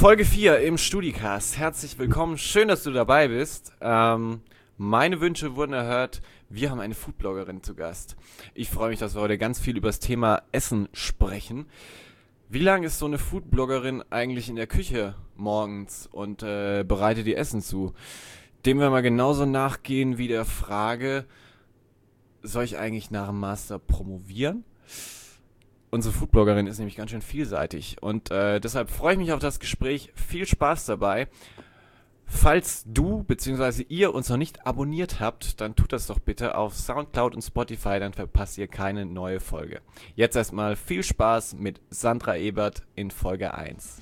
Folge 4 im Studicast. Herzlich willkommen. Schön, dass du dabei bist. Meine Wünsche wurden erhört. Wir haben eine Foodbloggerin zu Gast. Ich freue mich, dass wir heute ganz viel über das Thema Essen sprechen. Wie lange ist so eine Foodbloggerin eigentlich in der Küche morgens und bereitet ihr Essen zu? Dem wir mal genauso nachgehen wie der Frage, soll ich eigentlich nach dem Master promovieren? Unsere Foodbloggerin ist nämlich ganz schön vielseitig und deshalb freue ich mich auf das Gespräch. Viel Spaß dabei. Falls du bzw. ihr uns noch nicht abonniert habt, dann tut das doch bitte auf Soundcloud und Spotify, dann verpasst ihr keine neue Folge. Jetzt erstmal viel Spaß mit Sandra Ebert in Folge 1.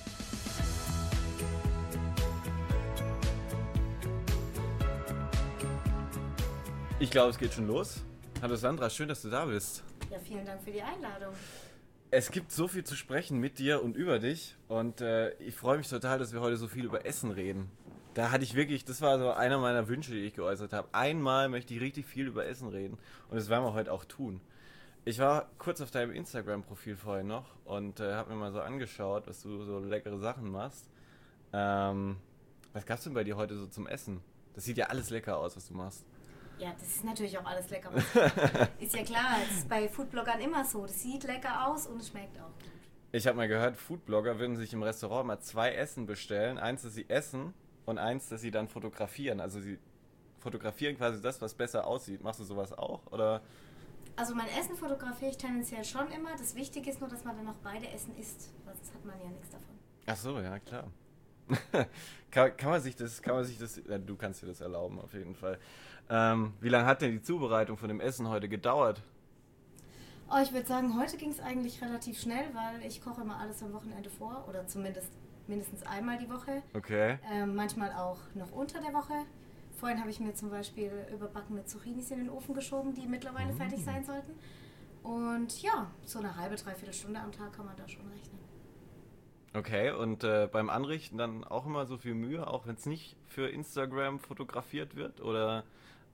Ich glaube, es geht schon los. Hallo Sandra, schön, dass du da bist. Ja, vielen Dank für die Einladung. Es gibt so viel zu sprechen mit dir und über dich und ich freue mich total, dass wir heute so viel über Essen reden. Da hatte ich wirklich, das war so einer meiner Wünsche, die ich geäußert habe. Einmal möchte ich richtig viel über Essen reden und das werden wir heute auch tun. Ich war kurz auf deinem Instagram-Profil vorhin noch und habe mir mal so angeschaut, was du so leckere Sachen machst. Was gab's denn bei dir heute so zum Essen? Das sieht ja alles lecker aus, was du machst. Ja, das ist natürlich auch alles lecker. Ist ja klar, das ist bei Foodbloggern immer so. Das sieht lecker aus und es schmeckt auch gut. Ich habe mal gehört, Foodblogger würden sich im Restaurant mal 2 Essen bestellen. Eins, das sie essen und eins, das sie dann fotografieren. Also sie fotografieren quasi das, was besser aussieht. Machst du sowas auch? Oder? Also mein Essen fotografiere ich tendenziell schon immer. Das Wichtige ist nur, dass man dann auch beide Essen isst. Sonst hat man ja nichts davon. Ach so, ja klar. kann man sich das, ja, du kannst dir das erlauben auf jeden Fall. Wie lange hat denn die Zubereitung von dem Essen heute gedauert? Oh, ich würde sagen, heute ging es eigentlich relativ schnell, weil ich koche immer alles am Wochenende vor oder zumindest mindestens einmal die Woche. Okay. Manchmal auch noch unter der Woche. Vorhin habe ich mir zum Beispiel überbackene Zucchinis in den Ofen geschoben, die mittlerweile fertig sein sollten. Und ja, so eine halbe, dreiviertel Stunde am Tag kann man da schon rechnen. Okay, und beim Anrichten dann auch immer so viel Mühe, auch wenn es nicht für Instagram fotografiert wird oder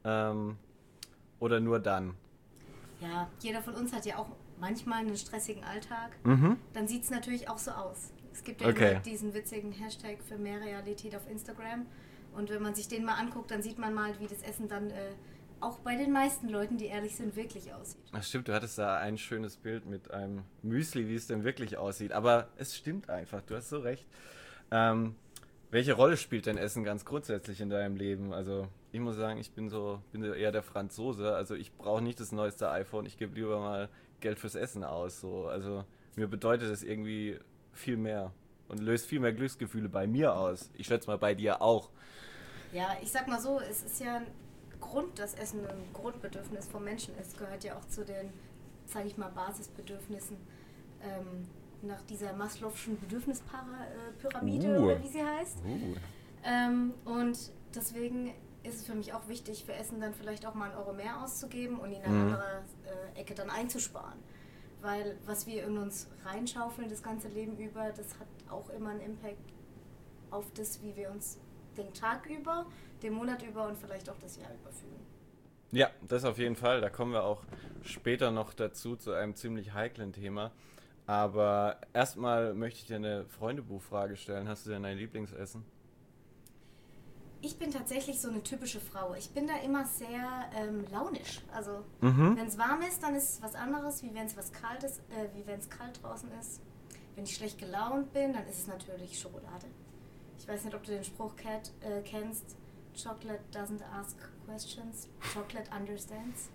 nur dann? Ja, jeder von uns hat ja auch manchmal einen stressigen Alltag. Dann sieht es natürlich auch so aus. Es gibt ja immer diesen witzigen Hashtag für mehr Realität auf Instagram. Und wenn man sich den mal anguckt, dann sieht man mal, wie das Essen dann auch bei den meisten Leuten, die ehrlich sind, wirklich aussieht. Ach stimmt, du hattest da ein schönes Bild mit einem Müsli, wie es denn wirklich aussieht. Aber es stimmt einfach, du hast so recht. Welche Rolle spielt denn Essen ganz grundsätzlich in deinem Leben? Also ich muss sagen, ich bin so eher der Franzose. Also ich brauche nicht das neueste iPhone, ich gebe lieber mal Geld fürs Essen aus. So. Also mir bedeutet es irgendwie viel mehr und löst viel mehr Glücksgefühle bei mir aus. Ich schätze mal bei dir auch. Ja, ich sag mal so, es ist ja ein Grund, dass Essen ein Grundbedürfnis vom Menschen ist. Gehört ja auch zu den, sage ich mal, Basisbedürfnissen. Nach dieser Maslow'schen Bedürfnispyramide oder wie sie heißt. Und deswegen ist es für mich auch wichtig, für Essen dann vielleicht auch mal 1 Euro mehr auszugeben und ihn an anderer Ecke dann einzusparen. Weil was wir in uns reinschaufeln das ganze Leben über, das hat auch immer einen Impact auf das, wie wir uns den Tag über, den Monat über und vielleicht auch das Jahr über fühlen. Ja, das auf jeden Fall. Da kommen wir auch später noch dazu, zu einem ziemlich heiklen Thema. Aber erstmal möchte ich dir eine Freundebuchfrage stellen. Hast du denn dein Lieblingsessen? Ich bin tatsächlich so eine typische Frau. Ich bin da immer sehr launisch. Also wenn es warm ist, dann ist es was anderes, wie wenn es wie wenn es kalt draußen ist. Wenn ich schlecht gelaunt bin, dann ist es natürlich Schokolade. Ich weiß nicht, ob du den Spruch kennst. Chocolate doesn't ask questions, chocolate understands.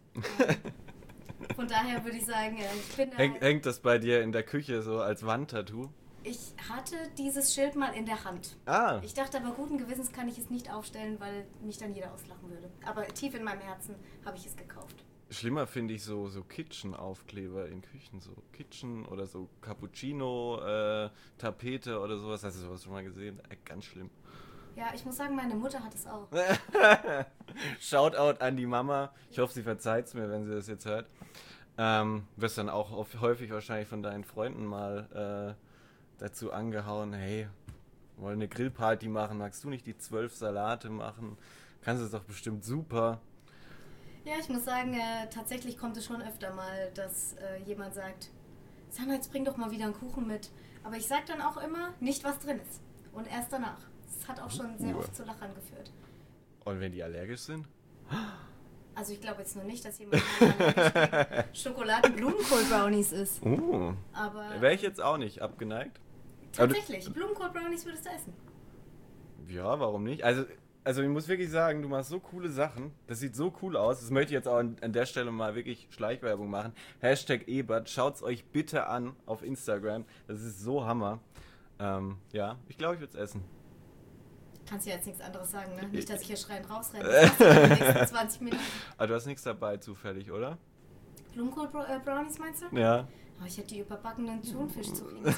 Von daher würde ich sagen, ich bin da... Hängt das bei dir in der Küche so als Wandtattoo? Ich hatte dieses Schild mal in der Hand. Ah. Ich dachte aber, guten Gewissens kann ich es nicht aufstellen, weil mich dann jeder auslachen würde. Aber tief in meinem Herzen habe ich es gekauft. Schlimmer finde ich so Kitchen-Aufkleber in Küchen, so Kitchen oder so Cappuccino-Tapete oder sowas. Hast du sowas schon mal gesehen? Ganz schlimm. Ja, ich muss sagen, meine Mutter hat es auch. Shoutout an die Mama. Ich hoffe, sie verzeiht es mir, wenn sie das jetzt hört. Wirst dann auch häufig wahrscheinlich von deinen Freunden mal dazu angehauen, hey, wollen eine Grillparty machen, magst du nicht die 12 Salate machen? Kannst du es doch bestimmt super. Ja, ich muss sagen, tatsächlich kommt es schon öfter mal, dass jemand sagt, sag mal, jetzt bring doch mal wieder einen Kuchen mit. Aber ich sage dann auch immer, nicht was drin ist. Und erst danach. Das hat auch schon sehr oft zu Lachern geführt. Und wenn die allergisch sind? Also ich glaube jetzt nur nicht, dass jemand Schokoladen-Blumenkohl-Brownies isst. Aber wäre ich jetzt auch nicht abgeneigt. Tatsächlich, Blumenkohl-Brownies würdest du essen. Ja, warum nicht? Also ich muss wirklich sagen, du machst so coole Sachen. Das sieht so cool aus. Das möchte ich jetzt auch an der Stelle mal wirklich Schleichwerbung machen. #Ebert, schaut's euch bitte an auf Instagram. Das ist so Hammer. Ja, ich glaube, ich würde es essen. Kannst du jetzt nichts anderes sagen, ne? Nicht, dass ich hier schreiend rausrenne. Das machst du in den nächsten 20 Minuten. Aber du hast nichts dabei zufällig, oder? Blumenkohl-Brownies meinst du? Ja. Oh, ich hätte die überbackenen Thunfisch zu kriegen.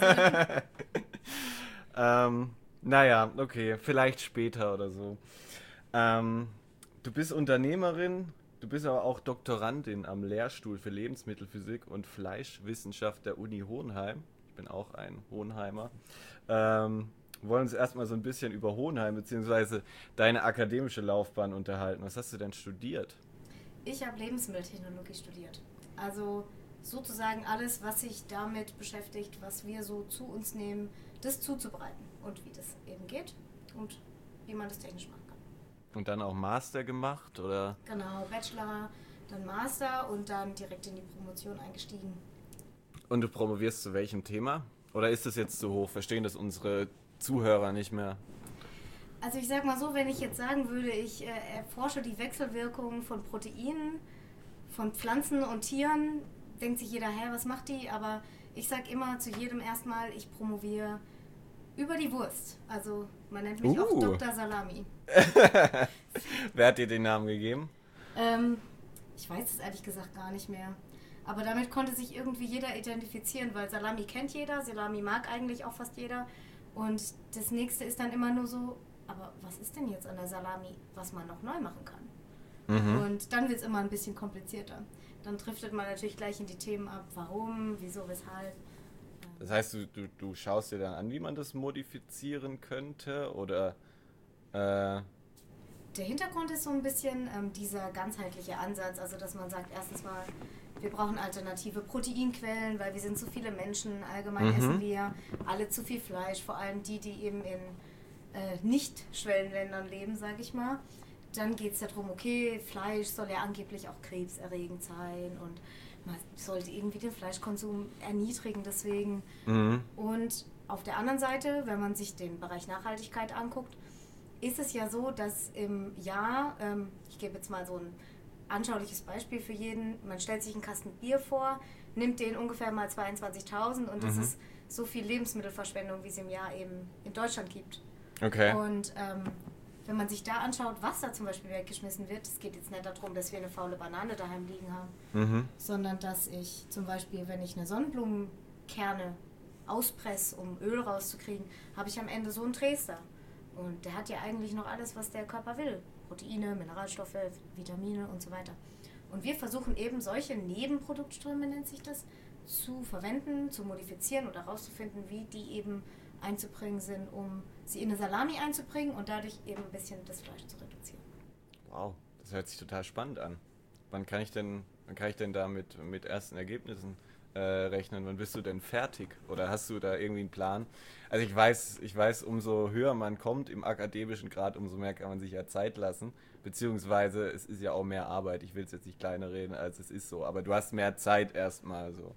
Naja, okay, vielleicht später oder so. Du bist Unternehmerin, du bist aber auch Doktorandin am Lehrstuhl für Lebensmittelphysik und Fleischwissenschaft der Uni Hohenheim. Ich bin auch ein Hohenheimer. Wir wollen uns erstmal so ein bisschen über Hohenheim bzw. deine akademische Laufbahn unterhalten. Was hast du denn studiert? Ich habe Lebensmitteltechnologie studiert. Also sozusagen alles, was sich damit beschäftigt, was wir so zu uns nehmen, das zuzubereiten und wie das eben geht und wie man das technisch machen kann. Und dann auch Master gemacht, oder? Genau, Bachelor, dann Master und dann direkt in die Promotion eingestiegen. Und du promovierst zu welchem Thema? Oder ist das jetzt zu hoch? Verstehen das unsere Zuhörer nicht mehr? Also ich sag mal so, wenn ich jetzt sagen würde, ich erforsche die Wechselwirkungen von Proteinen, von Pflanzen und Tieren, denkt sich jeder, hä, was macht die? Aber ich sag immer zu jedem erstmal, ich promoviere über die Wurst. Also man nennt mich auch Dr. Salami. Wer hat dir den Namen gegeben? Ich weiß es ehrlich gesagt gar nicht mehr. Aber damit konnte sich irgendwie jeder identifizieren, weil Salami kennt jeder, Salami mag eigentlich auch fast jeder. Und das nächste ist dann immer nur so, aber was ist denn jetzt an der Salami, was man noch neu machen kann? Mhm. Und dann wird es immer ein bisschen komplizierter. Dann driftet man natürlich gleich in die Themen ab, warum, wieso, weshalb. Das heißt, du schaust dir dann an, wie man das modifizieren könnte, oder? Der Hintergrund ist so ein bisschen dieser ganzheitliche Ansatz, also dass man sagt, erstens mal, wir brauchen alternative Proteinquellen, weil wir sind zu viele Menschen, allgemein essen wir alle zu viel Fleisch, vor allem die eben in Nicht-Schwellenländern leben, sage ich mal. Dann geht es darum, okay, Fleisch soll ja angeblich auch krebserregend sein und man sollte irgendwie den Fleischkonsum erniedrigen deswegen. Und auf der anderen Seite, wenn man sich den Bereich Nachhaltigkeit anguckt, ist es ja so, dass im Jahr, ich gebe jetzt mal so ein anschauliches Beispiel für jeden, man stellt sich einen Kasten Bier vor, nimmt den ungefähr mal 22.000 und das ist so viel Lebensmittelverschwendung, wie es im Jahr eben in Deutschland gibt. Okay. Und wenn man sich da anschaut, was da zum Beispiel weggeschmissen wird, es geht jetzt nicht darum, dass wir eine faule Banane daheim liegen haben, sondern dass ich zum Beispiel, wenn ich eine Sonnenblumenkerne auspresse, um Öl rauszukriegen, habe ich am Ende so einen Dresder. Und der hat ja eigentlich noch alles, was der Körper will. Proteine, Mineralstoffe, Vitamine und so weiter. Und wir versuchen eben solche Nebenproduktströme, nennt sich das, zu verwenden, zu modifizieren oder herauszufinden, wie die eben einzubringen sind, um sie in eine Salami einzubringen und dadurch eben ein bisschen das Fleisch zu reduzieren. Wow, das hört sich total spannend an. Wann kann ich denn da mit ersten Ergebnissen rechnen? Wann bist du denn fertig? Oder hast du da irgendwie einen Plan? Also ich weiß, umso höher man kommt im akademischen Grad, umso mehr kann man sich ja Zeit lassen. Beziehungsweise es ist ja auch mehr Arbeit. Ich will es jetzt nicht kleiner reden, als es ist so. Aber du hast mehr Zeit erstmal so.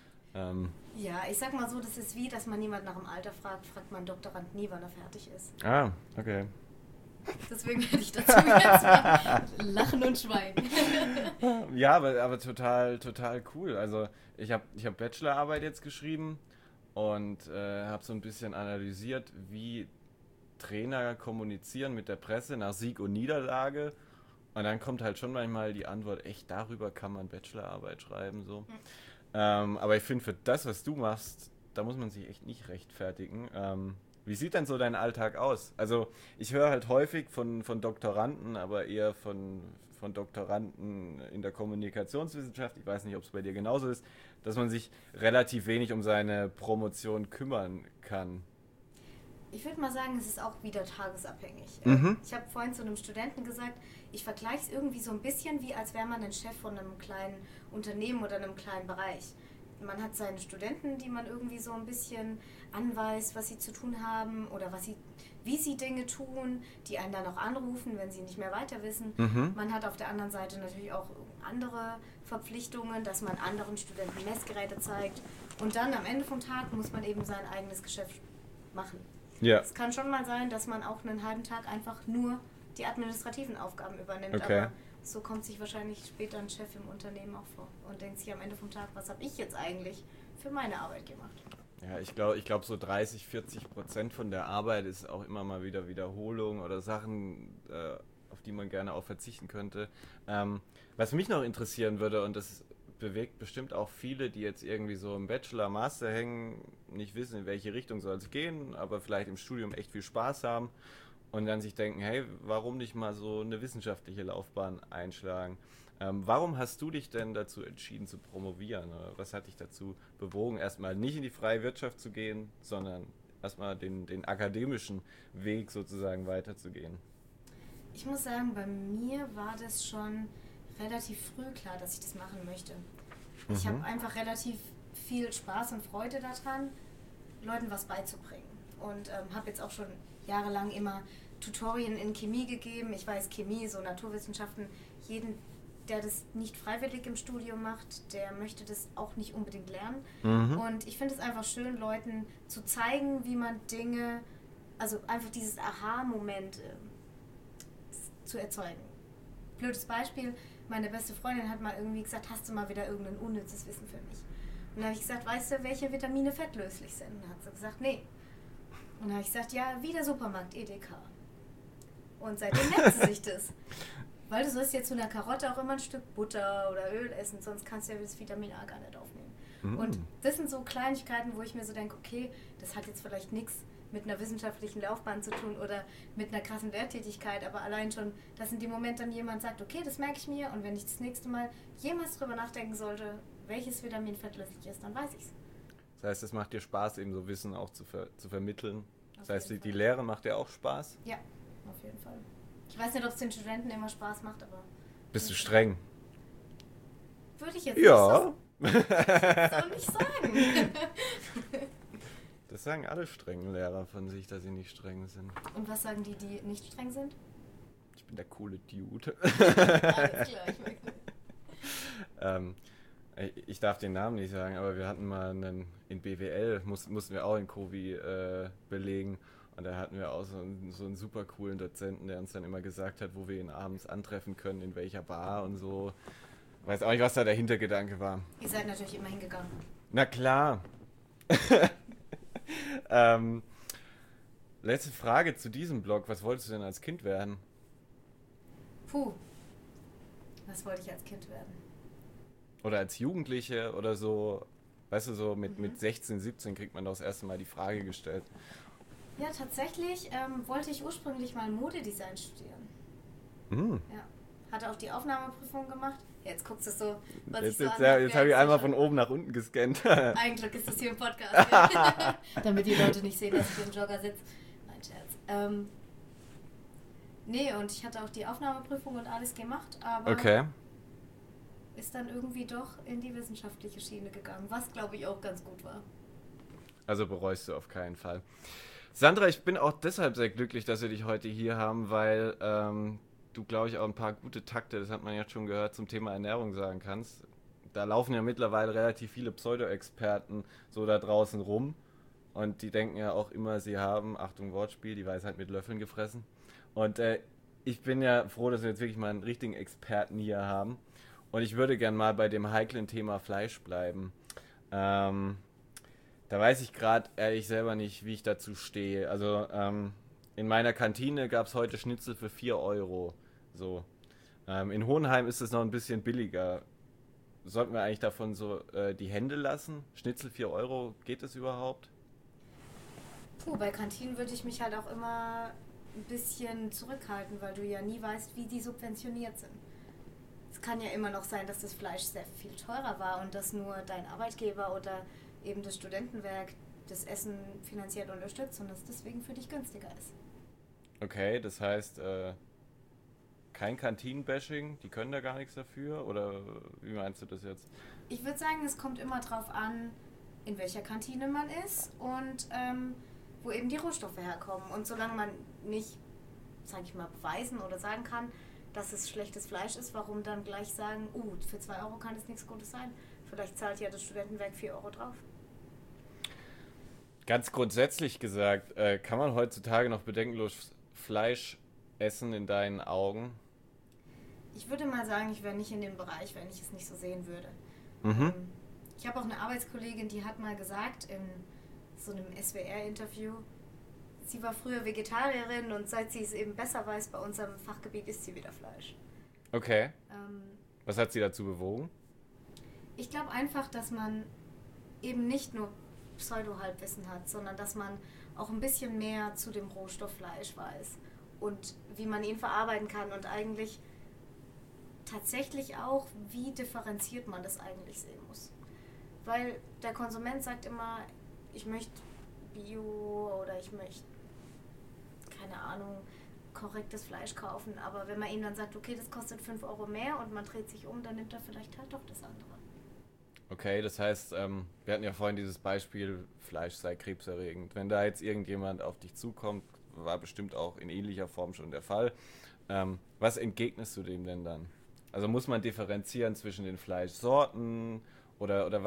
Ja, ich sag mal so, das ist wie, dass man jemand nach dem Alter fragt man Doktorand nie, wann er fertig ist. Ah, okay. Deswegen werde ich dazu jetzt mal lachen und schweigen. Ja, aber total cool. Also ich hab Bachelorarbeit jetzt geschrieben und habe so ein bisschen analysiert, wie Trainer kommunizieren mit der Presse nach Sieg und Niederlage. Und dann kommt halt schon manchmal die Antwort, echt, darüber kann man Bachelorarbeit schreiben, so. Aber ich finde, für das, was du machst, da muss man sich echt nicht rechtfertigen. Wie sieht denn so dein Alltag aus? Also ich höre halt häufig von Doktoranden, aber eher von Doktoranden in der Kommunikationswissenschaft, ich weiß nicht, ob es bei dir genauso ist, dass man sich relativ wenig um seine Promotion kümmern kann. Ich würde mal sagen, es ist auch wieder tagesabhängig. Ich habe vorhin zu einem Studenten gesagt, ich vergleiche es irgendwie so ein bisschen wie, als wäre man ein Chef von einem kleinen Unternehmen oder einem kleinen Bereich. man hat seine Studenten, die man irgendwie so ein bisschen anweist, was sie zu tun haben oder wie sie Dinge tun, die einen dann auch anrufen, wenn sie nicht mehr weiter wissen. Man hat auf der anderen Seite natürlich auch andere Verpflichtungen, dass man anderen Studenten Messgeräte zeigt. Und dann am Ende vom Tag muss man eben sein eigenes Geschäft machen. Ja. Es kann schon mal sein, dass man auch einen halben Tag einfach nur die administrativen Aufgaben übernimmt. Okay. Aber so kommt sich wahrscheinlich später ein Chef im Unternehmen auch vor und denkt sich am Ende vom Tag, was habe ich jetzt eigentlich für meine Arbeit gemacht? Ja, ich glaube so 30-40% von der Arbeit ist auch immer mal wieder Wiederholung oder Sachen, auf die man gerne auch verzichten könnte. Was mich noch interessieren würde, und das bewegt bestimmt auch viele, die jetzt irgendwie so im Bachelor, Master hängen, nicht wissen, in welche Richtung soll es gehen, aber vielleicht im Studium echt viel Spaß haben und dann sich denken, hey, warum nicht mal so eine wissenschaftliche Laufbahn einschlagen? Warum hast du dich denn dazu entschieden zu promovieren? Oder was hat dich dazu bewogen, erstmal nicht in die freie Wirtschaft zu gehen, sondern erstmal den akademischen Weg sozusagen weiterzugehen? Ich muss sagen, bei mir war das schon relativ früh klar, dass ich das machen möchte. Ich habe einfach relativ viel Spaß und Freude daran, Leuten was beizubringen. Und habe jetzt auch schon jahrelang immer Tutorien in Chemie gegeben. Ich weiß, Chemie, so Naturwissenschaften, jeden, der das nicht freiwillig im Studium macht, der möchte das auch nicht unbedingt lernen. Und ich finde es einfach schön, Leuten zu zeigen, wie man Dinge, also einfach dieses Aha-Moment zu erzeugen. Blödes Beispiel, meine beste Freundin hat mal irgendwie gesagt, hast du mal wieder irgendein unnützes Wissen für mich? Und dann habe ich gesagt, weißt du, welche Vitamine fettlöslich sind? Und dann hat sie gesagt, nee. Und dann habe ich gesagt, ja, wie der Supermarkt, Edeka. Und seitdem merkt sie sich das. Weil du sollst jetzt zu einer Karotte auch immer ein Stück Butter oder Öl essen, sonst kannst du ja das Vitamin A gar nicht aufnehmen. Und das sind so Kleinigkeiten, wo ich mir so denke, okay, das hat jetzt vielleicht nichts mit einer wissenschaftlichen Laufbahn zu tun oder mit einer krassen Lehrtätigkeit, aber allein schon, dass in dem Moment dann jemand sagt, okay, das merke ich mir und wenn ich das nächste Mal jemals drüber nachdenken sollte, welches Vitamin fettlöslich ist, dann weiß ich es. Das heißt, es macht dir Spaß, eben so Wissen auch zu vermitteln. Das heißt, die Lehre macht dir auch Spaß? Ja, auf jeden Fall. Ich weiß nicht, ob es den Studenten immer Spaß macht, aber... Bist du streng? Würde ich jetzt ja. nicht sagen. Das sagen alle strengen Lehrer von sich, dass sie nicht streng sind. Und was sagen die, die nicht streng sind? Ich bin der coole Dude. Alles klar, ich merke. Ich darf den Namen nicht sagen, aber wir hatten mal in BWL, mussten wir auch in Covi belegen. Und da hatten wir auch so einen super coolen Dozenten, der uns dann immer gesagt hat, wo wir ihn abends antreffen können, in welcher Bar und so. Weiß auch nicht, was da der Hintergedanke war. Ihr seid natürlich immer hingegangen. Na klar. Letzte Frage zu diesem Blog. Was wolltest du denn als Kind werden? Puh. Was wollte ich als Kind werden? Oder als Jugendliche oder so. Weißt du, so mit 16, 17 kriegt man doch das erste Mal die Frage gestellt. Ja, tatsächlich wollte ich ursprünglich mal Modedesign studieren. Ja. Hatte auch die Aufnahmeprüfung gemacht. Jetzt guckst du so, was ich so Jetzt habe ich einmal von oben nach unten gescannt. Eigentlich ist das hier im Podcast. Ja. Damit die Leute nicht sehen, dass ich im Jogger sitze. Nein, Scherz. Nee, und ich hatte auch die Aufnahmeprüfung und alles gemacht, aber okay. Ist dann irgendwie doch in die wissenschaftliche Schiene gegangen, was glaube ich auch ganz gut war. Also bereust du auf keinen Fall. Sandra, ich bin auch deshalb sehr glücklich, dass wir dich heute hier haben, weil du, glaube ich, auch ein paar gute Takte, das hat man jetzt schon gehört, zum Thema Ernährung sagen kannst. Da laufen ja mittlerweile relativ viele Pseudo-Experten so da draußen rum und die denken ja auch immer, sie haben, Achtung Wortspiel, die Weisheit mit Löffeln gefressen. Und ich bin ja froh, dass wir jetzt wirklich mal einen richtigen Experten hier haben und ich würde gern mal bei dem heiklen Thema Fleisch bleiben. Da weiß ich gerade ehrlich selber nicht, wie ich dazu stehe. Also in meiner Kantine gab es heute Schnitzel für 4 Euro. So. In Hohenheim ist es noch ein bisschen billiger. Sollten wir eigentlich davon so die Hände lassen? Schnitzel 4 Euro, geht das überhaupt? Puh, bei Kantinen würde ich mich halt auch immer ein bisschen zurückhalten, weil du ja nie weißt, wie die subventioniert sind. Es kann ja immer noch sein, dass das Fleisch sehr viel teurer war und dass nur dein Arbeitgeber oder eben das Studentenwerk das Essen finanziell unterstützt und das deswegen für dich günstiger ist. Okay, das heißt, kein Kantinen-Bashing, die können da gar nichts dafür? Oder wie meinst du das jetzt? Ich würde sagen, es kommt immer drauf an, in welcher Kantine man ist und wo eben die Rohstoffe herkommen. Und solange man nicht, sage ich mal, beweisen oder sagen kann, dass es schlechtes Fleisch ist, warum dann gleich sagen, für 2 Euro kann es nichts Gutes sein. Vielleicht zahlt ja das Studentenwerk 4 Euro drauf. Ganz grundsätzlich gesagt, kann man heutzutage noch bedenkenlos Fleisch essen in deinen Augen? Ich würde mal sagen, ich wäre nicht in dem Bereich, wenn ich es nicht so sehen würde. Mhm. Ich habe auch eine Arbeitskollegin, die hat mal gesagt in so einem SWR-Interview, sie war früher Vegetarierin und seit sie es eben besser weiß bei unserem Fachgebiet, isst sie wieder Fleisch. Okay. Ähm, Was hat sie dazu bewogen? Ich glaube einfach, dass man eben nicht nur Pseudo-Halbwissen hat, sondern dass man auch ein bisschen mehr zu dem Rohstoff Fleisch weiß und wie man ihn verarbeiten kann und eigentlich tatsächlich auch, wie differenziert man das eigentlich sehen muss. Weil der Konsument sagt immer, ich möchte Bio oder ich möchte, keine Ahnung, korrektes Fleisch kaufen, aber wenn man ihm dann sagt, okay, das kostet 5 Euro mehr und man dreht sich um, dann nimmt er vielleicht halt doch das andere. Okay, das heißt, wir hatten ja vorhin dieses Beispiel, Fleisch sei krebserregend. Wenn da jetzt irgendjemand auf dich zukommt, war bestimmt auch in ähnlicher Form schon der Fall. Was entgegnest du dem denn dann? Also muss man differenzieren zwischen den Fleischsorten oder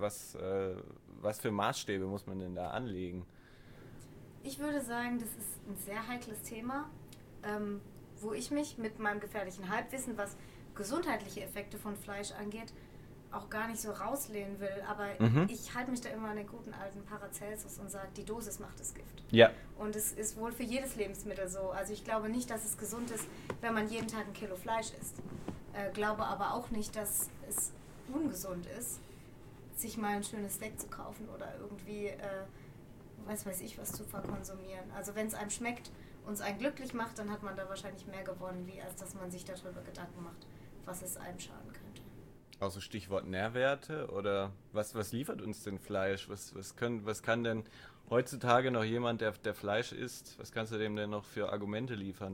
was für Maßstäbe muss man denn da anlegen? Ich würde sagen, das ist ein sehr heikles Thema, wo ich mich mit meinem gefährlichen Halbwissen, was gesundheitliche Effekte von Fleisch angeht, auch gar nicht so rauslehnen will. Aber Mhm. ich halte mich da immer an den guten alten Paracelsus und sage, die Dosis macht das Gift. Ja. Und es ist wohl für jedes Lebensmittel so. Also ich glaube nicht, dass es gesund ist, wenn man jeden Tag 1 Kilo Fleisch isst. Glaube aber auch nicht, dass es ungesund ist, sich mal ein schönes Steak zu kaufen oder irgendwie, weiß ich, was zu verkonsumieren. Also wenn es einem schmeckt und es einen glücklich macht, dann hat man da wahrscheinlich mehr gewonnen, wie als dass man sich darüber Gedanken macht, was es einem schaden könnte. Auch so Stichwort Nährwerte oder was liefert uns denn Fleisch? Was kann denn heutzutage noch jemand, der Fleisch isst, was kannst du dem denn noch für Argumente liefern?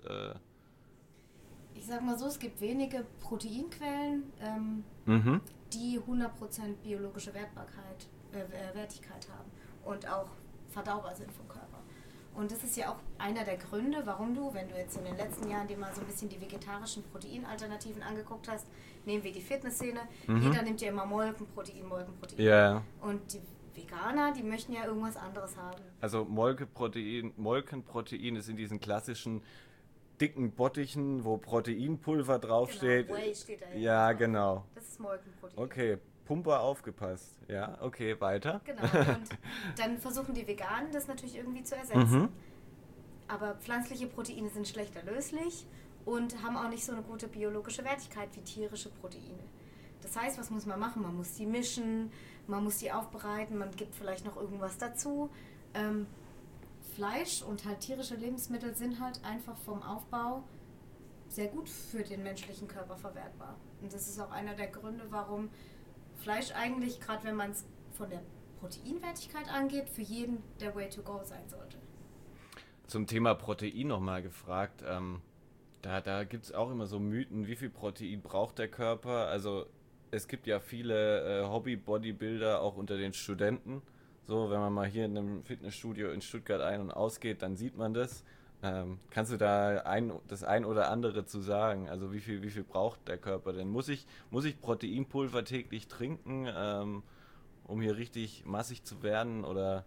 Ich sag mal so, es gibt wenige Proteinquellen, Mhm. die 100% biologische Wertigkeit haben und auch verdaubar sind vom Körper. Und das ist ja auch einer der Gründe, warum du, wenn du jetzt in den letzten Jahren dir mal so ein bisschen die vegetarischen Proteinalternativen angeguckt hast, nehmen wir die Fitnessszene, jeder nimmt ja immer Molkenprotein. Ja, Und die Veganer, die möchten ja irgendwas anderes haben. also Molkenprotein ist in diesen klassischen dicken Bottichen, wo Proteinpulver draufsteht. Genau, Whey steht da Ja, drauf. genau. Das ist Molkenprotein. Okay, Pumper aufgepasst. Ja, okay, weiter. Genau, und dann versuchen die Veganen das natürlich irgendwie zu ersetzen. Aber pflanzliche Proteine sind schlechter löslich und haben auch nicht so eine gute biologische Wertigkeit wie tierische Proteine. Das heißt, was muss man machen? Man muss die mischen, man muss die aufbereiten, man gibt vielleicht noch irgendwas dazu. Fleisch und halt tierische Lebensmittel sind halt einfach vom Aufbau sehr gut für den menschlichen Körper verwertbar. Und das ist auch einer der Gründe, warum Fleisch eigentlich, gerade wenn man es von der Proteinwertigkeit angeht, für jeden der Way to go sein sollte. Zum Thema Protein nochmal gefragt. Da gibt es auch immer so Mythen, wie viel Protein braucht der Körper? Also es gibt ja viele Hobby-Bodybuilder auch unter den Studenten. So, wenn man mal hier in einem Fitnessstudio in Stuttgart ein- und ausgeht, dann sieht man das. Kannst du da das ein oder andere zu sagen? Also wie viel braucht der Körper denn? Muss ich Proteinpulver täglich trinken, um hier richtig massig zu werden?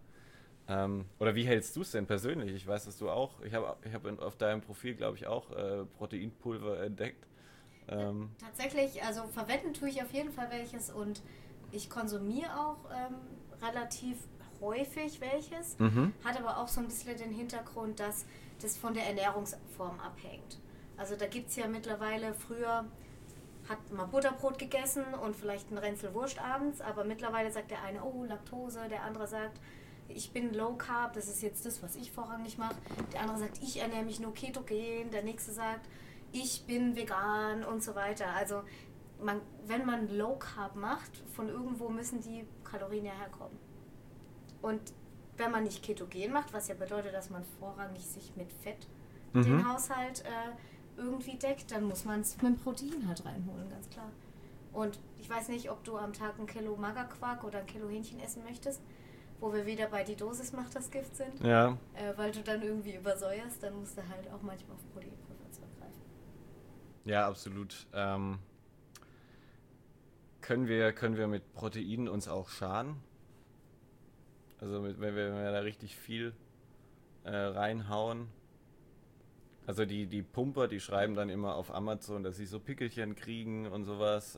Oder wie hältst du es denn persönlich? Ich weiß, dass du auch, ich hab auf deinem Profil, glaube ich, auch Proteinpulver entdeckt. Tatsächlich, also verwenden tue ich auf jeden Fall welches und ich konsumiere auch relativ häufig welches, hat aber auch so ein bisschen den Hintergrund, dass das von der Ernährungsform abhängt. Also da gibt es ja mittlerweile, früher hat man Butterbrot gegessen und vielleicht ein Ränzel Wurst abends, aber mittlerweile sagt der eine, oh, Laktose, der andere sagt, ich bin Low Carb, das ist jetzt das, was ich vorrangig mache. Der andere sagt, ich ernähre mich nur ketogen, der nächste sagt, ich bin vegan und so weiter. Also wenn man Low Carb macht, von irgendwo müssen die Kalorien ja herkommen. Und wenn man nicht ketogen macht, was ja bedeutet, dass man vorrangig sich mit Fett den Haushalt irgendwie deckt, dann muss man es mit Protein halt reinholen, ganz klar. Und ich weiß nicht, ob du am Tag 1 Kilo Magerquark oder 1 Kilo Hähnchen essen möchtest, wo wir wieder bei die Dosis macht das Gift sind. Ja. Weil du dann irgendwie übersäuerst, dann musst du halt auch manchmal auf Proteinpulver zurückgreifen. Ja, absolut. Können wir mit Proteinen uns auch schaden? Also wenn wir da richtig viel reinhauen. Also die Pumper, die schreiben dann immer auf Amazon, dass sie so Pickelchen kriegen und sowas.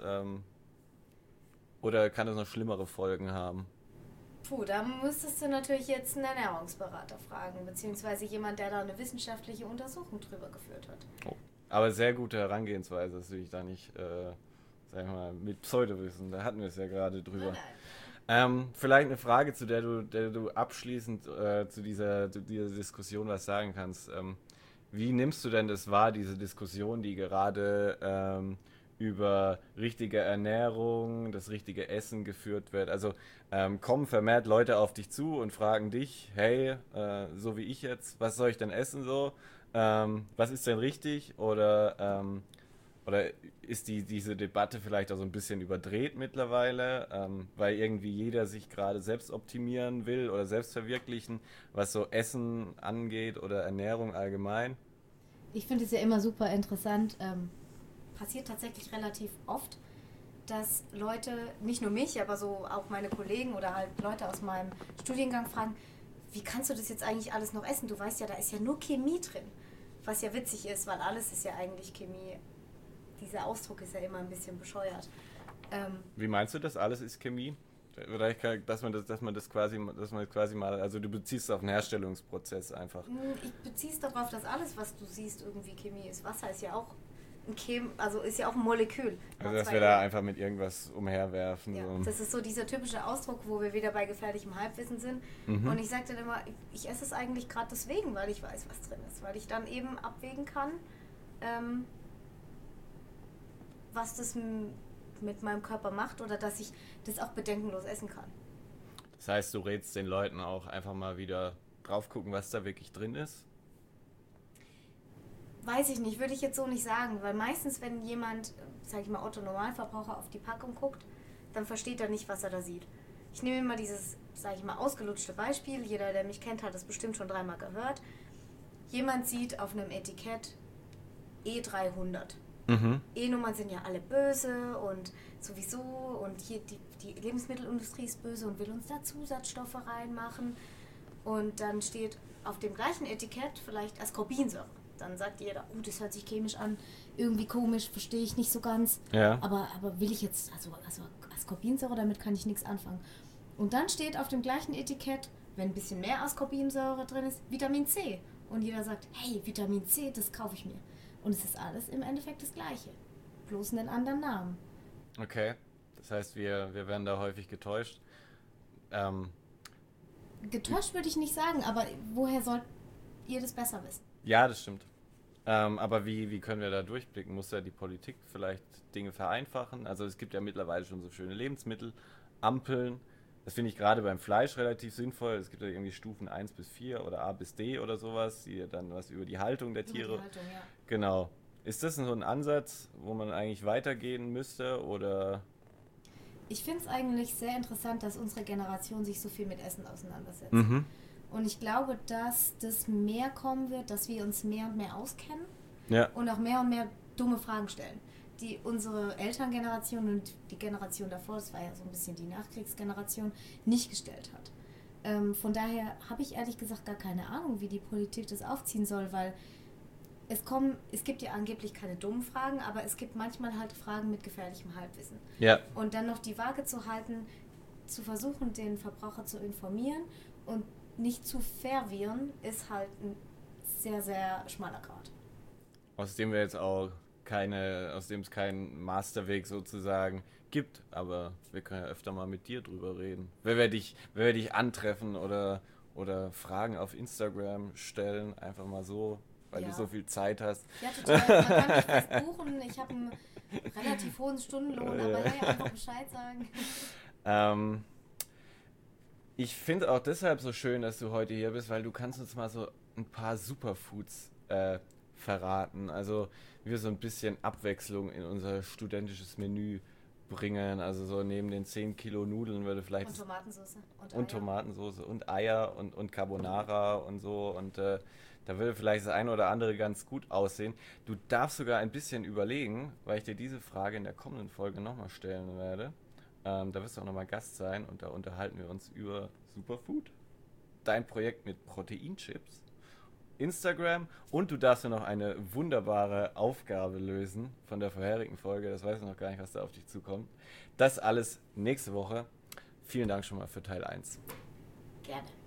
Oder kann das noch schlimmere Folgen haben? Puh, da müsstest du natürlich jetzt einen Ernährungsberater fragen, beziehungsweise jemand, der da eine wissenschaftliche Untersuchung drüber geführt hat. Oh. Aber sehr gute Herangehensweise, das will ich da nicht, sag ich mal, mit Pseudowissen. Da hatten wir es ja gerade drüber. Vielleicht eine Frage, zu der du abschließend zu dieser Diskussion was sagen kannst. Wie nimmst du denn das wahr, diese Diskussion, die gerade über richtige Ernährung, das richtige Essen geführt wird? Also kommen vermehrt Leute auf dich zu und fragen dich, hey, so wie ich jetzt, was soll ich denn essen so? Was ist denn richtig? Oder ist diese Debatte vielleicht auch so ein bisschen überdreht mittlerweile, weil irgendwie jeder sich gerade selbst optimieren will oder selbst verwirklichen, was so Essen angeht oder Ernährung allgemein? Ich finde es ja immer super interessant. Passiert tatsächlich relativ oft, dass Leute, nicht nur mich, aber so auch meine Kollegen oder halt Leute aus meinem Studiengang fragen, wie kannst du das jetzt eigentlich alles noch essen? Du weißt ja, da ist ja nur Chemie drin. Was ja witzig ist, weil alles ist ja eigentlich Chemie. Dieser Ausdruck ist ja immer ein bisschen bescheuert. Wie meinst du das? Alles ist Chemie? Vielleicht, dass man das quasi mal, also du beziehst es auf einen Herstellungsprozess einfach. Ich beziehe es darauf, dass alles, was du siehst, irgendwie Chemie ist. Wasser ist ja auch ist ja auch ein Molekül. Also dass wir da einfach mit irgendwas umherwerfen. Ja, so. das ist so dieser typische Ausdruck, wo wir wieder bei gefährlichem Halbwissen sind. Mhm. Und ich sage dann immer, ich esse es eigentlich gerade deswegen, weil ich weiß, was drin ist. Weil ich dann eben abwägen kann, was das mit meinem Körper macht oder dass ich das auch bedenkenlos essen kann. Das heißt, du rätst den Leuten auch einfach mal wieder drauf gucken, was da wirklich drin ist? Weiß ich nicht, würde ich jetzt so nicht sagen, weil meistens, wenn jemand, sag ich mal, Otto-Normalverbraucher auf die Packung guckt, dann versteht er nicht, was er da sieht. Ich nehme immer dieses, sag ich mal, ausgelutschte Beispiel, jeder, der mich kennt, hat es bestimmt schon 3-mal gehört. Jemand sieht auf einem Etikett E300. Mhm. E-Nummern sind ja alle böse und sowieso und hier die Lebensmittelindustrie ist böse und will uns da Zusatzstoffe reinmachen. Und dann steht auf dem gleichen Etikett vielleicht Ascorbinsäure. Dann sagt jeder, oh, das hört sich chemisch an, irgendwie komisch, verstehe ich nicht so ganz. Ja. Aber will ich jetzt, also Ascorbinsäure, damit kann ich nichts anfangen. Und dann steht auf dem gleichen Etikett, wenn ein bisschen mehr Ascorbinsäure drin ist, Vitamin C. Und jeder sagt, hey, Vitamin C, das kaufe ich mir. Und es ist alles im Endeffekt das Gleiche, bloß einen anderen Namen. Okay, das heißt, wir werden da häufig getäuscht. Getäuscht würde ich nicht sagen, aber woher sollt ihr das besser wissen? Ja, das stimmt. Aber wie können wir da durchblicken? Muss ja die Politik vielleicht Dinge vereinfachen? Also es gibt ja mittlerweile schon so schöne Lebensmittel, Ampeln. Das finde ich gerade beim Fleisch relativ sinnvoll. Es gibt ja irgendwie Stufen 1 bis 4 oder A bis D oder sowas, die dann was über die Haltung der Tiere. Über die Haltung, ja. Genau. Ist das so ein Ansatz, wo man eigentlich weitergehen müsste oder? Ich finde es eigentlich sehr interessant, dass unsere Generation sich so viel mit Essen auseinandersetzt. Mhm. Und ich glaube, dass das mehr kommen wird, dass wir uns mehr und mehr auskennen Ja. und auch mehr dumme Fragen stellen, die unsere Elterngeneration und die Generation davor, das war ja so ein bisschen die Nachkriegsgeneration, nicht gestellt hat. Von daher habe ich ehrlich gesagt gar keine Ahnung, wie die Politik das aufziehen soll, weil es gibt ja angeblich keine dummen Fragen, aber es gibt manchmal halt Fragen mit gefährlichem Halbwissen. Ja. Und dann noch die Waage zu halten, zu versuchen, den Verbraucher zu informieren und nicht zu verwirren, ist halt ein sehr, sehr schmaler Grat. Aus dem es keinen Masterweg sozusagen gibt, aber wir können ja öfter mal mit dir drüber reden. Wenn wir dich antreffen oder Fragen auf Instagram stellen, einfach mal so, weil du so viel Zeit hast. Ja, total. Man kann mich fest buchen. Ich habe einen relativ hohen Stundenlohn, aber hey, einfach Bescheid sagen. Ich finde auch deshalb so schön, dass du heute hier bist, weil du kannst uns mal so ein paar Superfoods verraten. Also wir so ein bisschen Abwechslung in unser studentisches Menü bringen. Also so neben den 10 Kilo Nudeln würde vielleicht... Und Tomatensauce. Und Tomatensauce und Eier und Carbonara und so. Und da würde vielleicht das eine oder andere ganz gut aussehen. Du darfst sogar ein bisschen überlegen, weil ich dir diese Frage in der kommenden Folge nochmal stellen werde. Da wirst du auch nochmal Gast sein und da unterhalten wir uns über Superfood, dein Projekt mit Proteinchips, Instagram und du darfst ja noch eine wunderbare Aufgabe lösen von der vorherigen Folge. Das weiß ich noch gar nicht, was da auf dich zukommt. Das alles nächste Woche. Vielen Dank schon mal für Teil 1. Gerne.